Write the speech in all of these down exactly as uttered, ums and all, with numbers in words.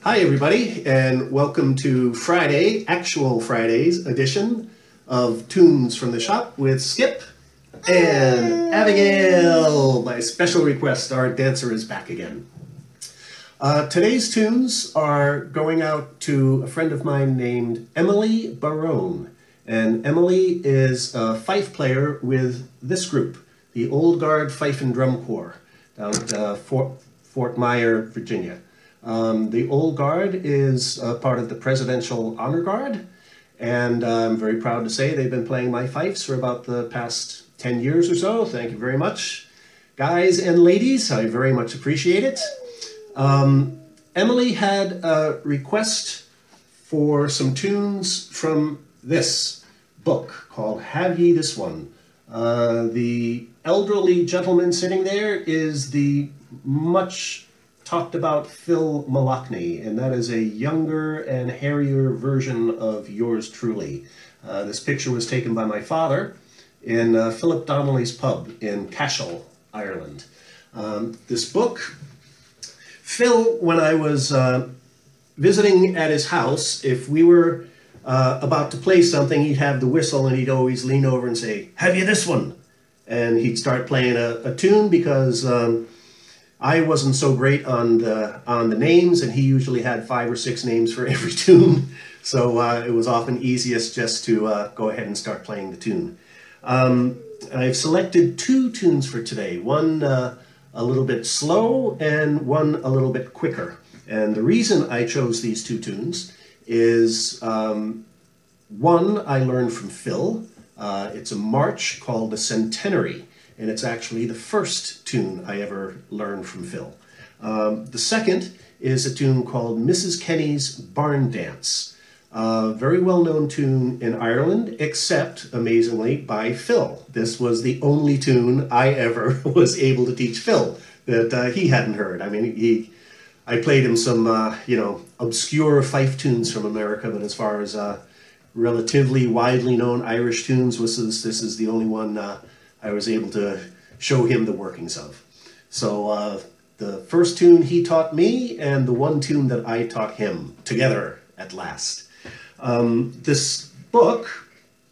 Hi everybody, and welcome to Friday, actual Friday's edition of Tunes from the Shop with Skip and Abigail. By special request, our dancer is back again. Uh, today's tunes are going out to a friend of mine named Emily Barone. And Emily is a fife player with this group, the Old Guard Fife and Drum Corps, down at uh, Fort, Fort Myer, Virginia. Um, the Old Guard is uh, part of the Presidential Honor Guard, and uh, I'm very proud to say they've been playing my fifes for about the past ten years or so. Thank you very much, guys and ladies. I very much appreciate it. Um, Emily had a request for some tunes from this book called Have Ye This One. Uh, the elderly gentleman sitting there is the much talked about Phil Malakny, and that is a younger and hairier version of yours truly. Uh, this picture was taken by my father in uh, Philip Donnelly's pub in Cashel, Ireland. Um, this book, Phil, when I was uh, visiting at his house, if we were uh, about to play something, he'd have the whistle and he'd always lean over and say, "Have you this one?" And he'd start playing a, a tune because um, I wasn't so great on the on the names, and he usually had five or six names for every tune, so uh, it was often easiest just to uh, go ahead and start playing the tune. Um, I've selected two tunes for today, one uh, a little bit slow and one a little bit quicker. And the reason I chose these two tunes is um, one I learned from Phil. Uh, it's a march called the Centenary. And it's actually the first tune I ever learned from Phil. Um, the second is a tune called Missus Kenny's Barn Dance. A very well-known tune in Ireland, except, amazingly, by Phil. This was the only tune I ever was able to teach Phil that uh, he hadn't heard. I mean, he, I played him some, uh, you know, obscure fife tunes from America, but as far as uh, relatively widely known Irish tunes, this is, this is the only one uh, I was able to show him the workings of. So uh, the first tune he taught me and the one tune that I taught him together at last. Um, this book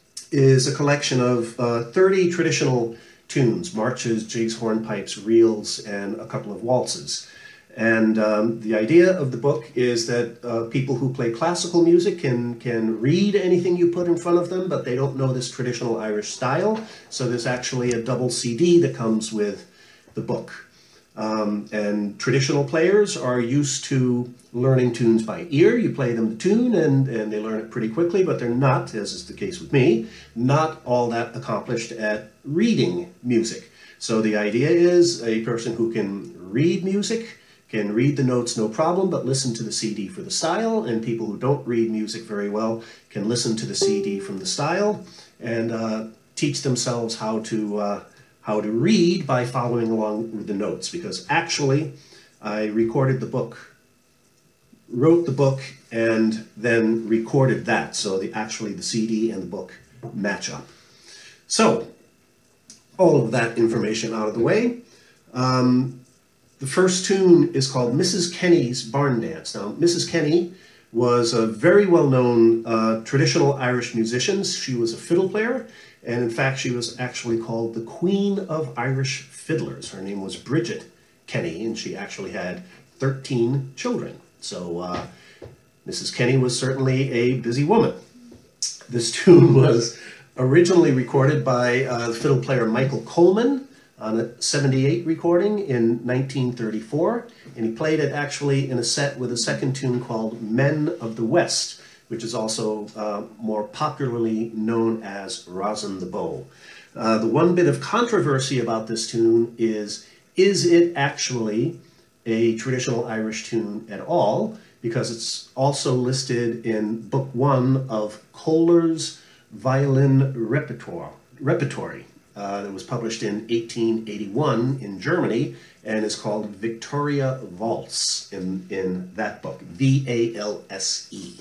is a collection of uh, thirty traditional tunes, marches, jigs, hornpipes, reels, and a couple of waltzes. And um, the idea of the book is that uh, people who play classical music can, can read anything you put in front of them, but they don't know this traditional Irish style. So there's actually a double C D that comes with the book. Um, and traditional players are used to learning tunes by ear. You play them the tune and, and they learn it pretty quickly, but they're not, as is the case with me, not all that accomplished at reading music. So the idea is a person who can read music can read the notes no problem, but listen to the C D for the style, and people who don't read music very well can listen to the C D from the style and uh, teach themselves how to uh, how to read by following along with the notes, because actually I recorded the book, wrote the book, and then recorded that, so the actually the C D and the book match up. So all of that information out of the way. Um, The first tune is called Missus Kenny's Barn Dance. Now, Missus Kenny was a very well-known uh, traditional Irish musician. She was a fiddle player, and in fact, she was actually called the Queen of Irish Fiddlers. Her name was Bridget Kenny, and she actually had thirteen children. So uh, Missus Kenny was certainly a busy woman. This tune was originally recorded by uh, the fiddle player Michael Coleman on a seventy-eight recording in nineteen thirty-four, and he played it actually in a set with a second tune called Men of the West, which is also uh, more popularly known as Rosin the Bow. Uh, the one bit of controversy about this tune is, is it actually a traditional Irish tune at all? Because it's also listed in Book One of Kohler's Violin Repertoire, Repertory. Uh, that was published in eighteen eighty-one in Germany and is called Victoria Valse in, in that book, V A L S E.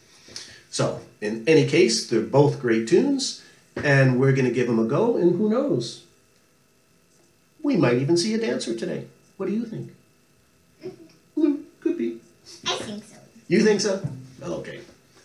So, in any case, they're both great tunes, and we're going to give them a go, and who knows? We might even see a dancer today. What do you think? Mm, could be. I think so. You think so? Okay.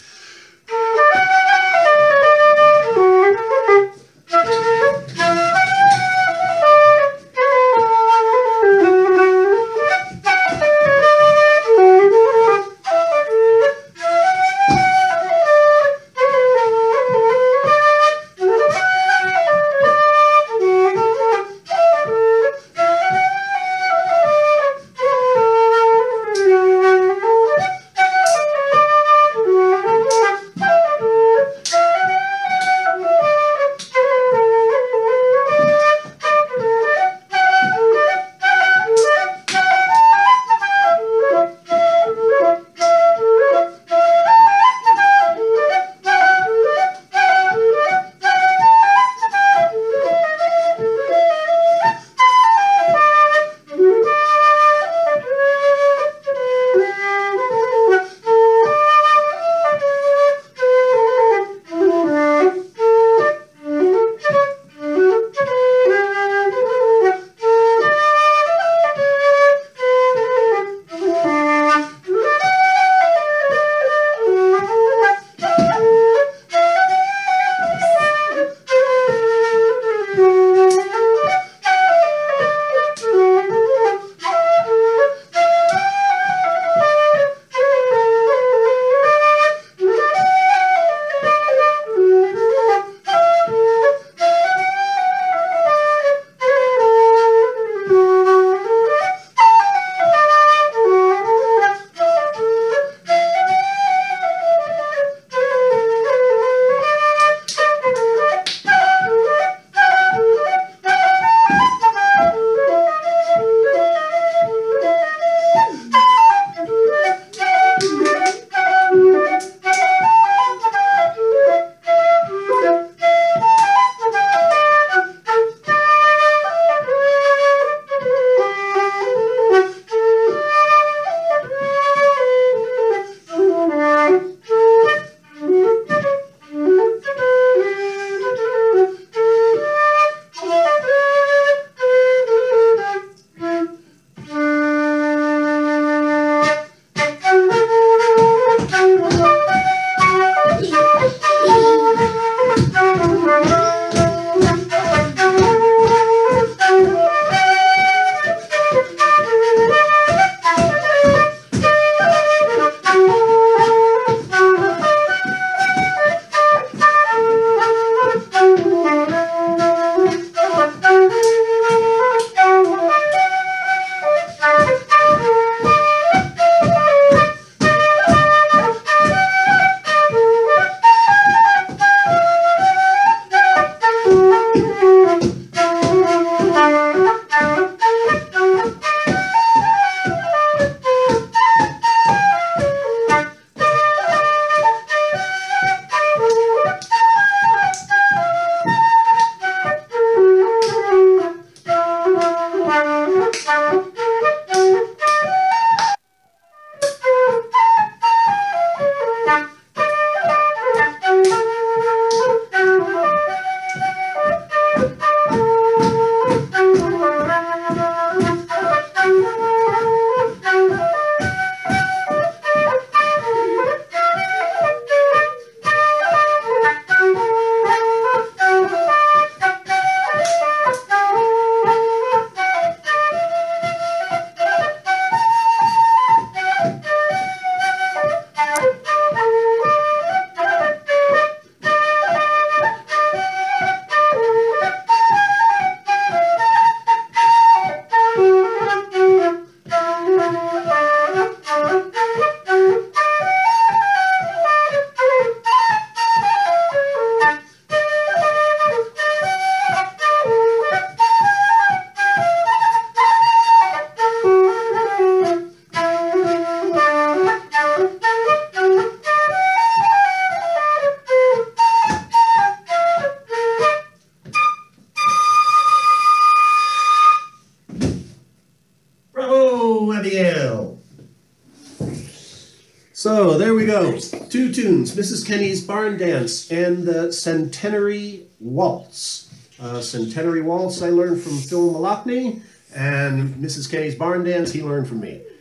So there we go. Two tunes, Missus Kenny's Barn Dance and the Centenary Waltz. Uh, Centenary Waltz I learned from Phil Malachny, and Missus Kenny's Barn Dance he learned from me.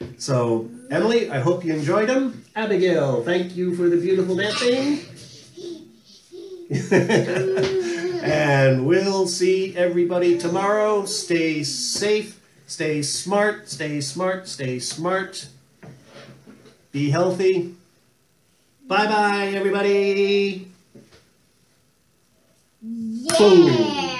So, Emily, I hope you enjoyed them. Abigail, thank you for the beautiful dancing. And we'll see everybody tomorrow. Stay safe, stay smart, stay smart, stay smart. Be healthy. Bye-bye, everybody. Yeah. Boom.